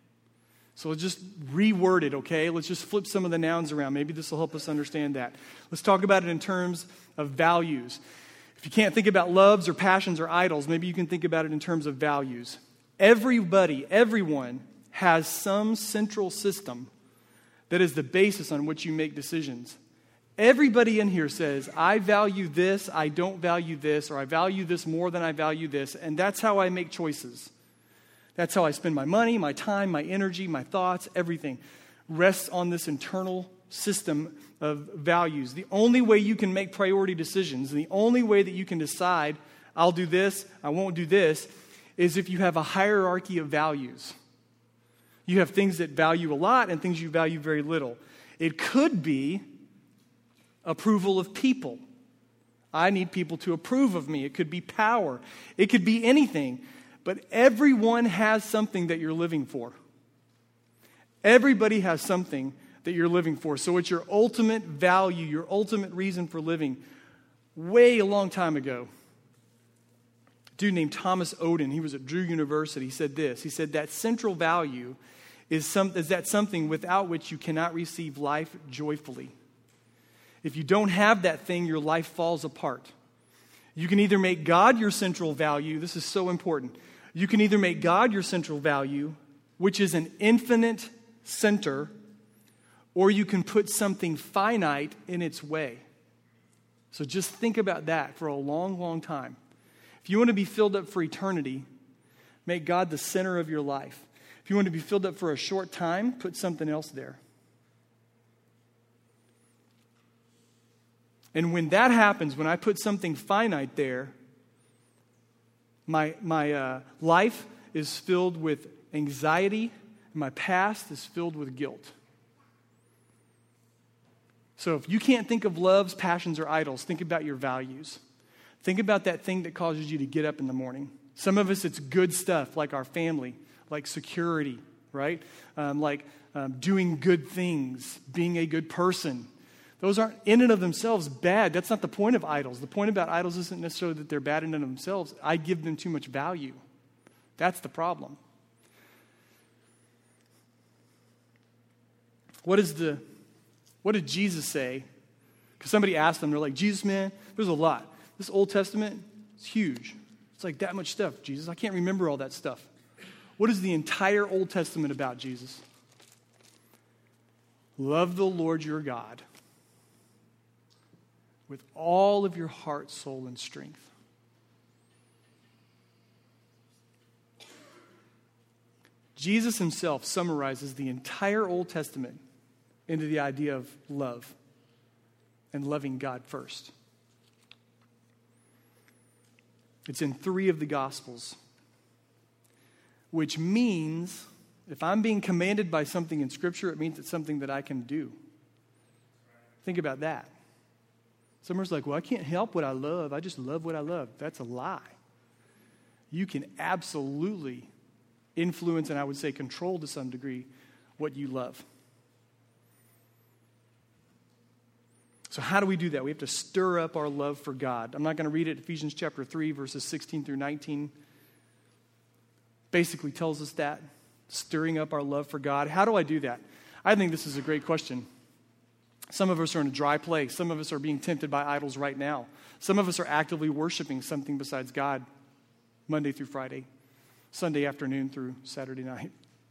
So let's just reword it, okay? Let's just flip some of the nouns around. Maybe this will help us understand that. Let's talk about it in terms of values. If you can't think about loves or passions or idols, maybe you can think about it in terms of values. Everybody, everyone has some central system that is the basis on which you make decisions. Everybody in here says, I value this, I don't value this, or I value this more than I value this, and that's how I make choices. That's how I spend my money, my time, my energy, my thoughts, everything rests on this internal system of values. The only way you can make priority decisions, the only way that you can decide, I'll do this, I won't do this, is if you have a hierarchy of values. You have things that value a lot and things you value very little. It could be approval of people. I need people to approve of me. It could be power. It could be anything. But everyone has something that you're living for. Everybody has something that you're living for. So it's your ultimate value, your ultimate reason for living. Way a long time ago, a dude named Thomas Oden, he was at Drew University, he said this. He said that central value is, some, is that something without which you cannot receive life joyfully. If you don't have that thing, your life falls apart. You can either make God your central value. This is so important. You can either make God your central value, which is an infinite center, or you can put something finite in its way. So just think about that for a long, long time. If you want to be filled up for eternity, make God the center of your life. If you want to be filled up for a short time, put something else there. And when that happens, when I put something finite there, my, my uh, life is filled with anxiety, and my past is filled with guilt. So if you can't think of loves, passions, or idols, think about your values. Think about that thing that causes you to get up in the morning. Some of us, it's good stuff, like our family, like security, right? Um, like um, doing good things, being a good person. Those aren't in and of themselves bad. That's not the point of idols. The point about idols isn't necessarily that they're bad in and of themselves. I give them too much value. That's the problem. What is the, what did Jesus say? Because somebody asked them, they're like, Jesus, man, there's a lot. This Old Testament, it's huge. It's like that much stuff, Jesus. I can't remember all that stuff. What is the entire Old Testament about, Jesus? Love the Lord your God with all of your heart, soul, and strength. Jesus himself summarizes the entire Old Testament into the idea of love and loving God first. It's in three of the Gospels, which means if I'm being commanded by something in Scripture, it means it's something that I can do. Think about that. Someone's like, well, I can't help what I love. I just love what I love. That's a lie. You can absolutely influence, and I would say control to some degree, what you love. So how do we do that? We have to stir up our love for God. I'm not going to read it. Ephesians chapter three, verses sixteen through nineteen basically tells us that, stirring up our love for God. How do I do that? I think this is a great question. Some of us are in a dry place. Some of us are being tempted by idols right now. Some of us are actively worshiping something besides God Monday through Friday, Sunday afternoon through Saturday night.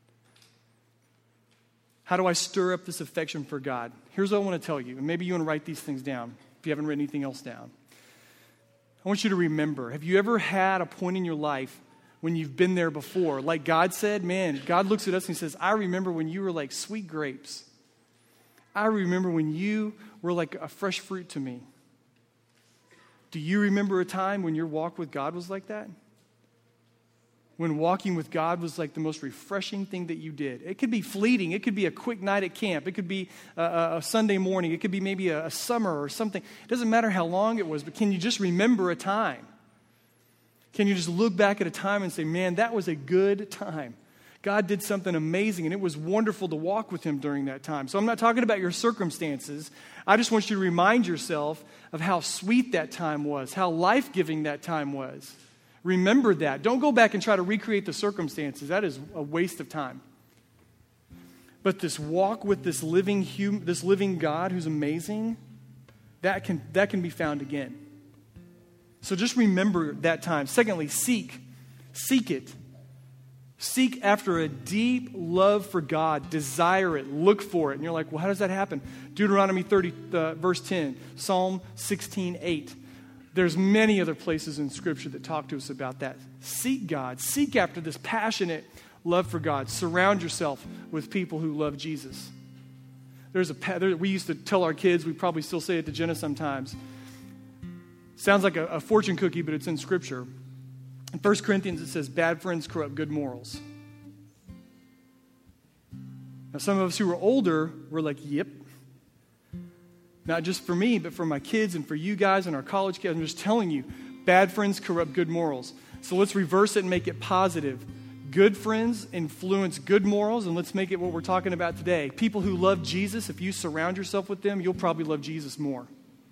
How do I stir up this affection for God? Here's what I want to tell you, and maybe you want to write these things down if you haven't written anything else down. I want you to remember, have you ever had a point in your life when you've been there before? Like God said, man, God looks at us and he says, I remember when you were like sweet grapes. I remember when you were like a fresh fruit to me. Do you remember a time when your walk with God was like that? When walking with God was like the most refreshing thing that you did. It could be fleeting. It could be a quick night at camp. It could be a, a Sunday morning. It could be maybe a, a summer or something. It doesn't matter how long it was, but can you just remember a time? Can you just look back at a time and say, man, that was a good time. God did something amazing, and it was wonderful to walk with him during that time. So I'm not talking about your circumstances. I just want you to remind yourself of how sweet that time was, how life-giving that time was. Remember that. Don't go back and try to recreate the circumstances. That is a waste of time. But this walk with this living hum, this living God who's amazing, that can, that can be found again. So just remember that time. Secondly, seek. Seek it. Seek after a deep love for God. Desire it. Look for it. And you're like, well, how does that happen? Deuteronomy thirty, uh, verse ten. Psalm sixteen, eight. There's many other places in Scripture that talk to us about that. Seek God. Seek after this passionate love for God. Surround yourself with people who love Jesus. There's a there, we used to tell our kids, we probably still say it to Jenna sometimes. Sounds like a, a fortune cookie, but it's in Scripture. In First Corinthians, it says, bad friends corrupt good morals. Now, some of us who are older, we're like, yep. Not just for me, but for my kids and for you guys and our college kids. I'm just telling you, bad friends corrupt good morals. So let's reverse it and make it positive. Good friends influence good morals, and let's make it what we're talking about today. People who love Jesus, if you surround yourself with them, you'll probably love Jesus more.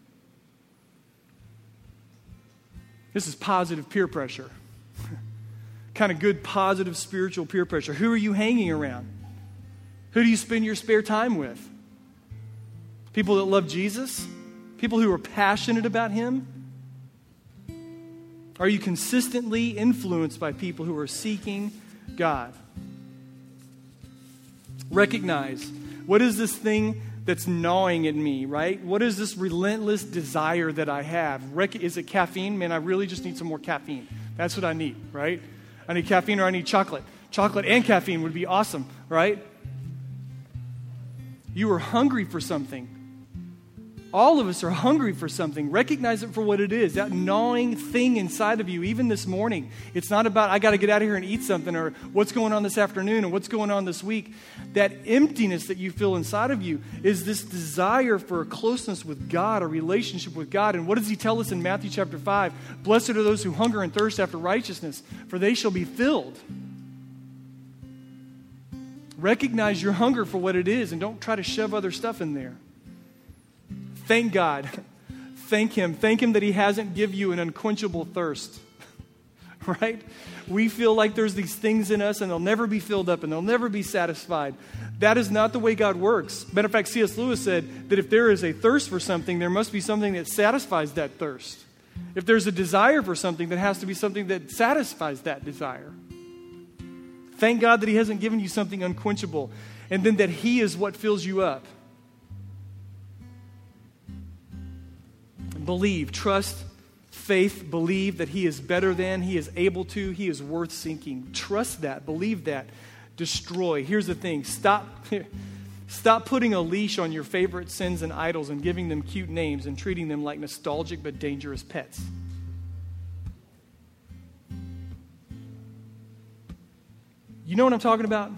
This is positive peer pressure. Kind of good, positive, spiritual peer pressure. Who are you hanging around? Who do you spend your spare time with? People that love Jesus? People who are passionate about him? Are you consistently influenced by people who are seeking God? Recognize, what is this thing that's gnawing at me, right? What is this relentless desire that I have? Rec- is it caffeine? Man, I really just need some more caffeine. That's what I need, right? I need caffeine or I need chocolate. Chocolate and caffeine would be awesome, right? You are hungry for something. All of us are hungry for something. Recognize it for what it is, that gnawing thing inside of you, even this morning. It's not about, I got to get out of here and eat something, or what's going on this afternoon, or what's going on this week. That emptiness that you feel inside of you is this desire for a closeness with God, a relationship with God. And what does he tell us in Matthew chapter five? Blessed are those who hunger and thirst after righteousness, for they shall be filled. Recognize your hunger for what it is, and don't try to shove other stuff in there. Thank God. Thank him. Thank him that he hasn't given you an unquenchable thirst. Right? We feel like there's these things in us and they'll never be filled up and they'll never be satisfied. That is not the way God works. Matter of fact, C S Lewis said that if there is a thirst for something, there must be something that satisfies that thirst. If there's a desire for something, there has to be something that satisfies that desire. Thank God that he hasn't given you something unquenchable, and then that he is what fills you up. Believe, trust, faith, believe that he is better than, he is able to, he is worth seeking. Trust that, believe that, destroy. Here's the thing, stop, stop putting a leash on your favorite sins and idols and giving them cute names and treating them like nostalgic but dangerous pets. You know what I'm talking about?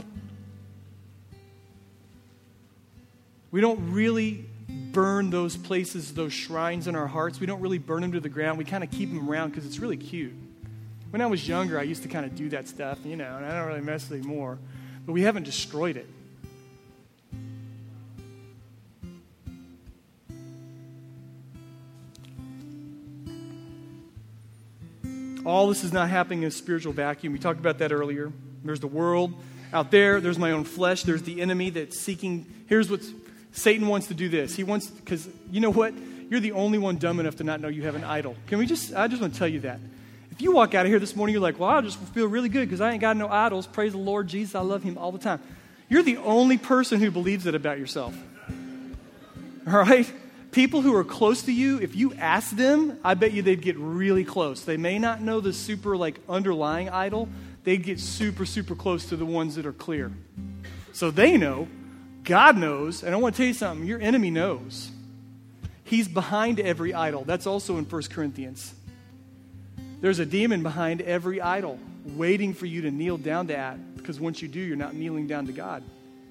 We don't really burn those places, those shrines in our hearts. We don't really burn them to the ground. We kind of keep them around because it's really cute. When I was younger, I used to kind of do that stuff, you know, and I don't really mess anymore. But we haven't destroyed it. All this is not happening in a spiritual vacuum. We talked about that earlier. There's the world out there. There's my own flesh. There's the enemy that's seeking. Here's what's Satan wants to do this. He wants, because you know what? You're the only one dumb enough to not know you have an idol. Can we just, I just want to tell you that. If you walk out of here this morning, you're like, well, I just feel really good because I ain't got no idols. Praise the Lord Jesus. I love him all the time. You're the only person who believes it about yourself. All right? People who are close to you, if you ask them, I bet you they'd get really close. They may not know the super like underlying idol. They'd get super, super close to the ones that are clear. So they know. God knows, and I want to tell you something, your enemy knows. He's behind every idol. That's also in First Corinthians. There's a demon behind every idol, waiting for you to kneel down to that, because once you do, you're not kneeling down to God.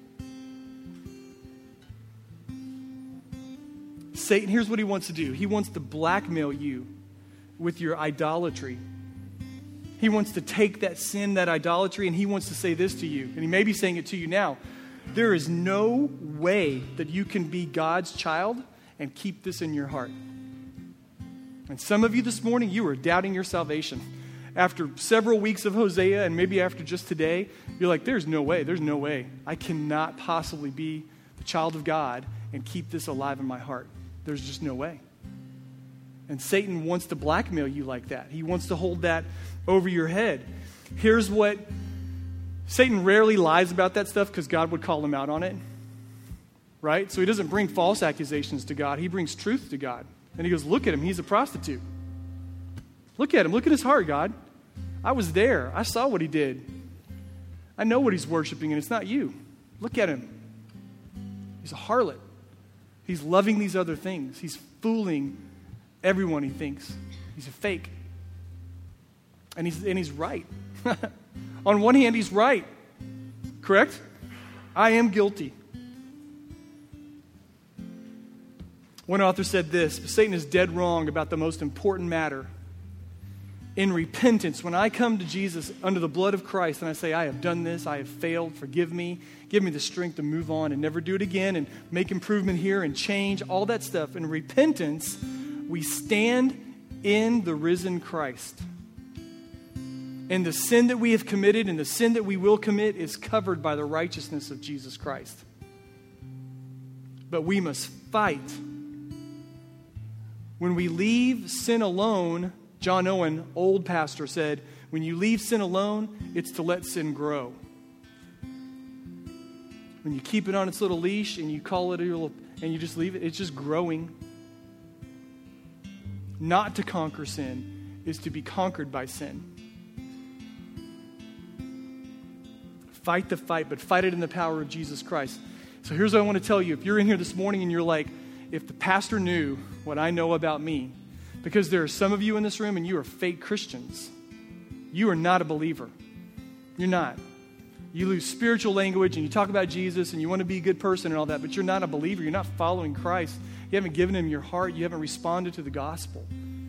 Satan, here's what he wants to do. He wants to blackmail you with your idolatry. He wants to take that sin, that idolatry, and he wants to say this to you, and he may be saying it to you now. There is no way that you can be God's child and keep this in your heart. And some of you this morning, you are doubting your salvation. After several weeks of Hosea and maybe after just today, you're like, there's no way, there's no way. I cannot possibly be the child of God and keep this alive in my heart. There's just no way. And Satan wants to blackmail you like that. He wants to hold that over your head. Here's what Satan rarely lies about that stuff because God would call him out on it, right? So he doesn't bring false accusations to God. He brings truth to God. And he goes, look at him. He's a prostitute. Look at him. Look at his heart, God. I was there. I saw what he did. I know what he's worshiping, and it's not you. Look at him. He's a harlot. He's loving these other things. He's fooling everyone he thinks. He's a fake. And he's, and he's right. On one hand, he's right. Correct? I am guilty. One author said this, Satan is dead wrong about the most important matter. In repentance, when I come to Jesus under the blood of Christ and I say, I have done this, I have failed, forgive me, give me the strength to move on and never do it again and make improvement here and change, all that stuff. In repentance, we stand in the risen Christ. And the sin that we have committed and the sin that we will commit is covered by the righteousness of Jesus Christ. But we must fight When we leave sin alone, John Owen, old pastor, said, when you leave sin alone, it's to let sin grow. When you keep it on its little leash and you call it a little, and you just leave it, it's just growing. Not to conquer sin is to be conquered by sin. Fight the fight, but fight it in the power of Jesus Christ. So here's what I want to tell you. If you're in here this morning and you're like, if the pastor knew what I know about me, because there are some of you in this room and you are fake Christians. You are not a believer. You're not. You lose spiritual language and you talk about Jesus and you want to be a good person and all that, but you're not a believer. You're not following Christ. You haven't given him your heart. You haven't responded to the gospel.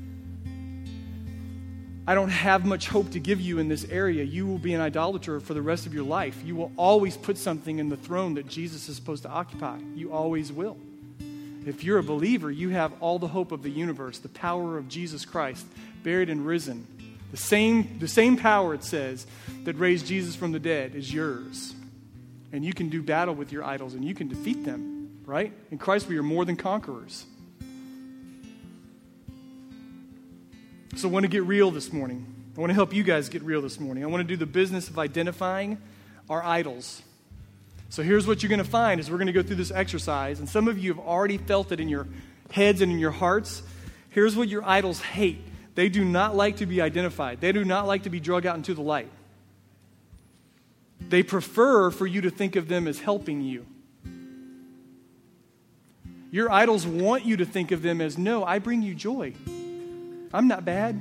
I don't have much hope to give you in this area. You will be an idolater for the rest of your life. You will always put something in the throne that Jesus is supposed to occupy. You always will. If you're a believer, you have all the hope of the universe, the power of Jesus Christ, buried and risen. The same, the same power, it says, that raised Jesus from the dead is yours. And you can do battle with your idols and you can defeat them, right? In Christ, we are more than conquerors. So I want to get real this morning. I want to help you guys get real this morning. I want to do the business of identifying our idols. So here's what you're going to find is we're going to go through this exercise. And some of you have already felt it in your heads and in your hearts. Here's what your idols hate. They do not like to be identified. They do not like to be dragged out into the light. They prefer for you to think of them as helping you. Your idols want you to think of them as, no, I bring you joy. I'm not bad.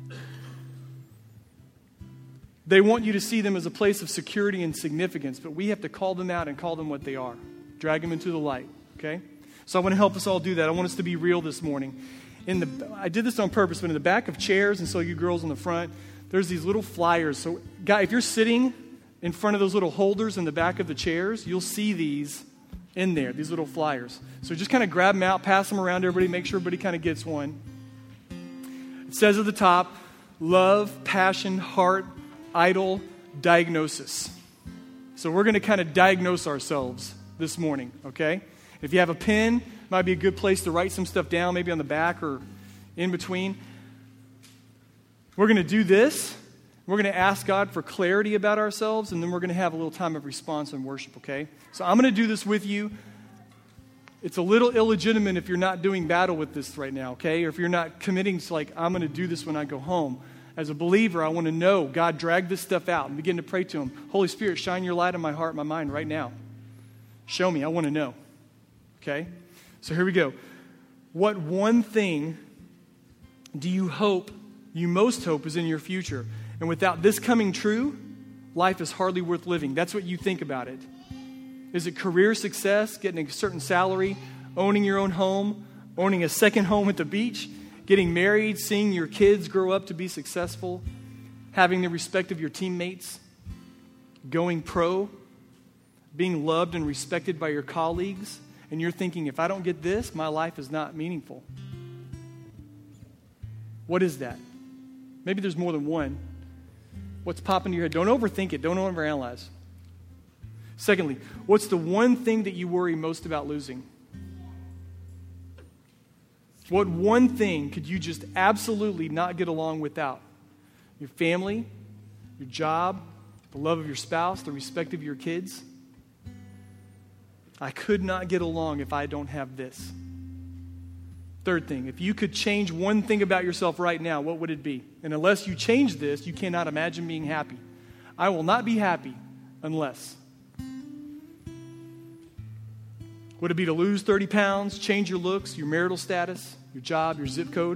They want you to see them as a place of security and significance, but we have to call them out and call them what they are. Drag them into the light, okay? So I want to help us all do that. I want us to be real this morning. In the, I did this on purpose, but in the back of chairs, and so you girls in the front, there's these little flyers. So, guy, if you're sitting in front of those little holders in the back of the chairs, you'll see these in there, these little flyers. So just kind of grab them out, pass them around to everybody, make sure everybody kind of gets one. It says at the top, love, passion, heart, idol, diagnosis. So we're going to kind of diagnose ourselves this morning, okay? If you have a pen, it might be a good place to write some stuff down, maybe on the back or in between. We're going to do this. We're going to ask God for clarity about ourselves, and then we're going to have a little time of response and worship, okay? So I'm going to do this with you. It's a little illegitimate if you're not doing battle with this right now, okay? Or if you're not committing to like, I'm going to do this when I go home. As a believer, I want to know, God, drag this stuff out and begin to pray to him. Holy Spirit, shine your light on my heart and my mind right now. Show me. I want to know. Okay? So here we go. What one thing do you hope, you most hope is in your future? And without this coming true, life is hardly worth living. That's what you think about it. Is it career success, getting a certain salary, owning your own home, owning a second home at the beach, getting married, seeing your kids grow up to be successful, having the respect of your teammates, going pro, being loved and respected by your colleagues, and you're thinking, if I don't get this, my life is not meaningful. What is that? Maybe there's more than one. What's popping into your head? Don't overthink it. Don't overanalyze. Secondly, what's the one thing that you worry most about losing? What one thing could you just absolutely not get along without? Your family, your job, the love of your spouse, the respect of your kids. I could not get along if I don't have this. Third thing, if you could change one thing about yourself right now, what would it be? And unless you change this, you cannot imagine being happy. I will not be happy unless. Would it be to lose thirty pounds, change your looks, your marital status, your job, your zip code?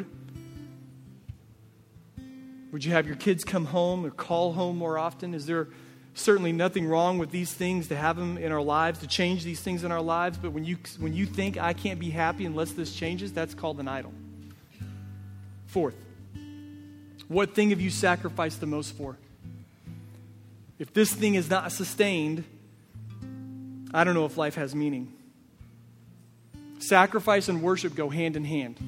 Would you have your kids come home or call home more often? Is there certainly nothing wrong with these things to have them in our lives, to change these things in our lives? But when you when you think I can't be happy unless this changes, that's called an idol. Fourth, what thing have you sacrificed the most for? If this thing is not sustained, I don't know if life has meaning. Sacrifice and worship go hand in hand.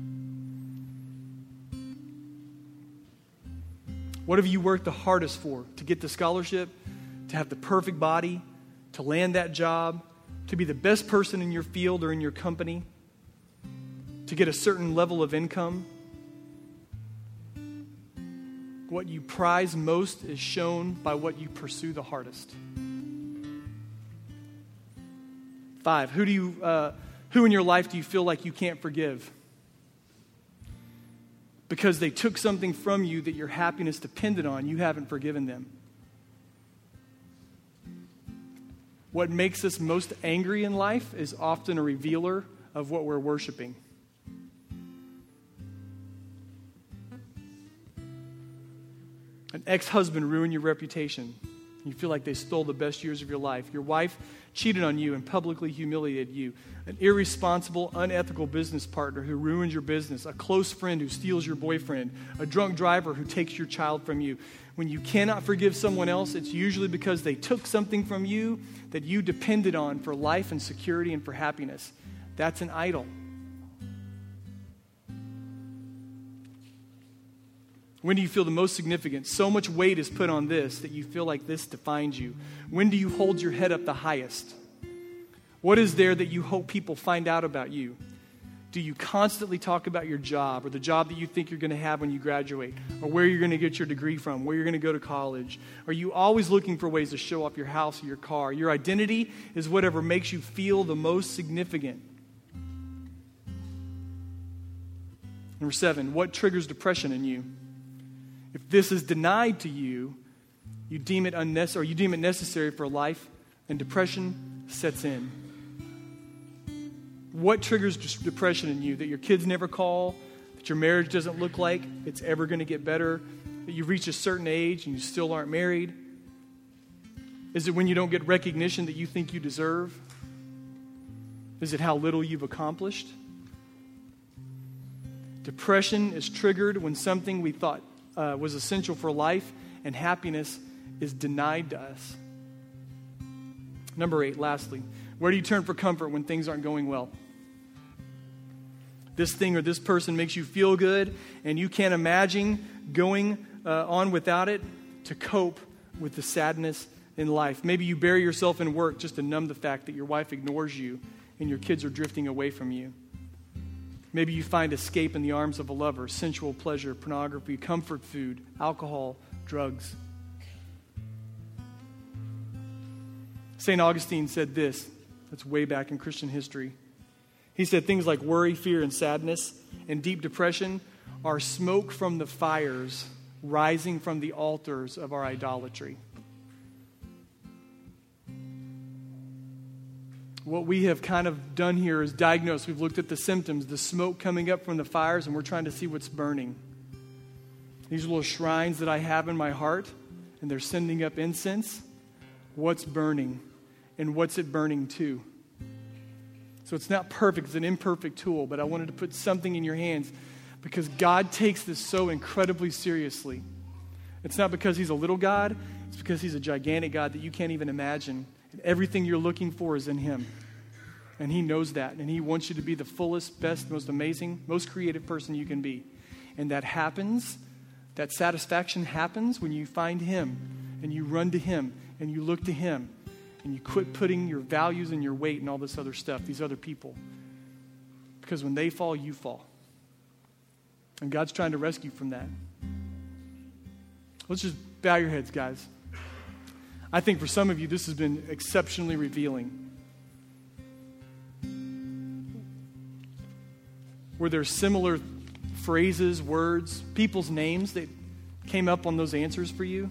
What have you worked the hardest for? To get the scholarship, to have the perfect body, to land that job, to be the best person in your field or in your company, to to get a certain level of income. What you prize most is shown by what you pursue the hardest. Five, who do you, uh, who in your life do you feel like you can't forgive? Because they took something from you that your happiness depended on, you haven't forgiven them. What makes us most angry in life is often a revealer of what we're worshiping. An ex-husband ruined your reputation. You feel like they stole the best years of your life. Your wife cheated on you and publicly humiliated you. An irresponsible, unethical business partner who ruins your business. A close friend who steals your boyfriend. A drunk driver who takes your child from you. When you cannot forgive someone else, it's usually because they took something from you that you depended on for life and security and for happiness. That's an idol. When do you feel the most significant? So much weight is put on this that you feel like this defines you. When do you hold your head up the highest? What is there that you hope people find out about you? Do you constantly talk about your job or the job that you think you're going to have when you graduate, or where you're going to get your degree from, where you're going to go to college? Are you always looking for ways to show off your house or your car? Your identity is whatever makes you feel the most significant. Number seven, what triggers depression in you? If this is denied to you, you deem it unnecessary, or you deem it necessary for life, and depression sets in. What triggers depression in you? That your kids never call, that your marriage doesn't look like it's ever going to get better, that you've reached a certain age and you still aren't married? Is it when you don't get recognition that you think you deserve? Is it how little you've accomplished? Depression is triggered when something we thought uh, was essential for life and happiness is denied to us. Number eight, lastly, where do you turn for comfort when things aren't going well? This thing or this person makes you feel good, and you can't imagine going uh, on without it to cope with the sadness in life. Maybe you bury yourself in work just to numb the fact that your wife ignores you and your kids are drifting away from you. Maybe you find escape in the arms of a lover, sensual pleasure, pornography, comfort food, alcohol, drugs. Saint Augustine said this, that's way back in Christian history. He said things like worry, fear, and sadness and deep depression are smoke from the fires rising from the altars of our idolatry. What we have kind of done here is diagnose. We've looked at the symptoms, the smoke coming up from the fires, and we're trying to see what's burning. These little shrines that I have in my heart, and they're sending up incense. What's burning? And what's it burning to? So it's not perfect. It's an imperfect tool, but I wanted to put something in your hands because God takes this so incredibly seriously. It's not because he's a little God. It's because he's a gigantic God that you can't even imagine. And everything you're looking for is in him. And he knows that. And he wants you to be the fullest, best, most amazing, most creative person you can be. And that happens, that satisfaction happens when you find him and you run to him and you look to him. And you quit putting your values and your weight and all this other stuff, these other people. Because when they fall, you fall. And God's trying to rescue from that. Let's just bow your heads, guys. I think for some of you, this has been exceptionally revealing. Were there similar phrases, words, people's names that came up on those answers for you?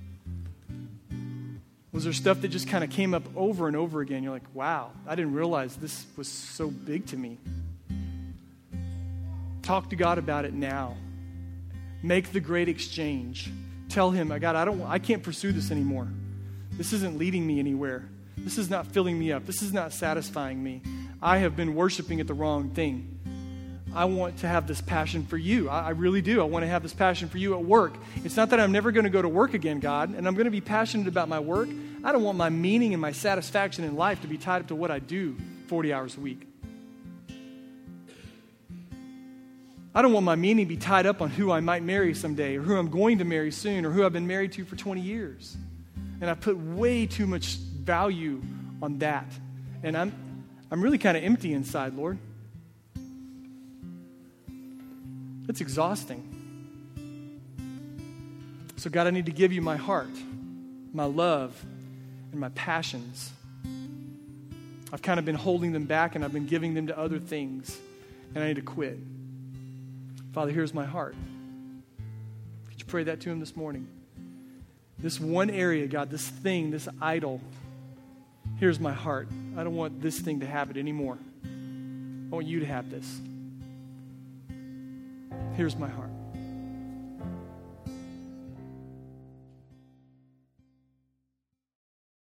Was there stuff that just kind of came up over and over again? You're like, wow, I didn't realize this was so big to me. Talk to God about it now. Make the great exchange. Tell him, God, I don't, I can't pursue this anymore. This isn't leading me anywhere. This is not filling me up. This is not satisfying me. I have been worshiping at the wrong thing. I want to have this passion for you. I, I really do. I want to have this passion for you at work. It's not that I'm never going to go to work again, God, and I'm going to be passionate about my work. I don't want my meaning and my satisfaction in life to be tied up to what I do forty hours a week. I don't want my meaning to be tied up on who I might marry someday or who I'm going to marry soon or who I've been married to for twenty years. And I put way too much value on that. And I'm I'm really kind of empty inside, Lord. It's exhausting. So God, I need to give you my heart, my love, and my passions. I've kind of been holding them back and I've been giving them to other things, and I need to quit. Father, here's my heart. Could you pray that to him this morning? This one area, God, this thing, this idol, here's my heart. I don't want this thing to have it anymore. I want you to have this. Here's my heart.